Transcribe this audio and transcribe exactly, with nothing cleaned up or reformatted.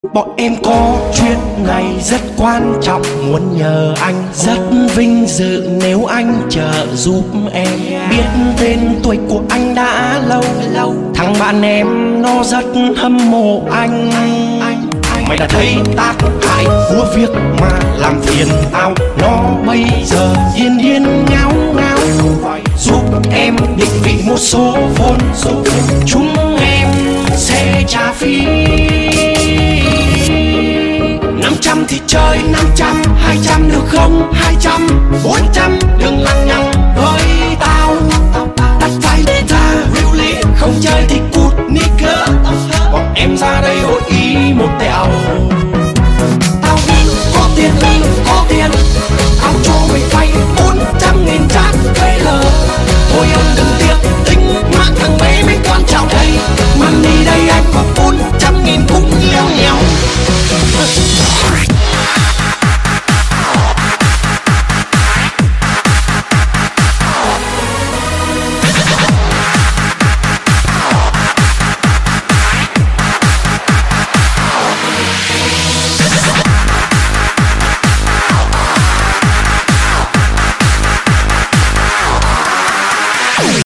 Bọn em có chuyện này rất quan trọng, muốn nhờ anh, rất vinh dự nếu anh trợ giúp em. Biết tên tuổi của anh đã lâu lâu, thằng bạn em nó rất hâm mộ anh. Mày đã thấy tác hại của việc mà làm phiền tao, nó bây giờ yên yên ngáo ngáo. Giúp em định vị một số phone, chúng em sẽ trả phí. Năm trăm thì chơi năm trăm, hai trăm được không? Hai trăm, bốn trăm đừng lằng nhằng với tao. Tắt vai ta real lý, không chơi thì cút nigga. Bọn em ra đây hội ý một tẹo.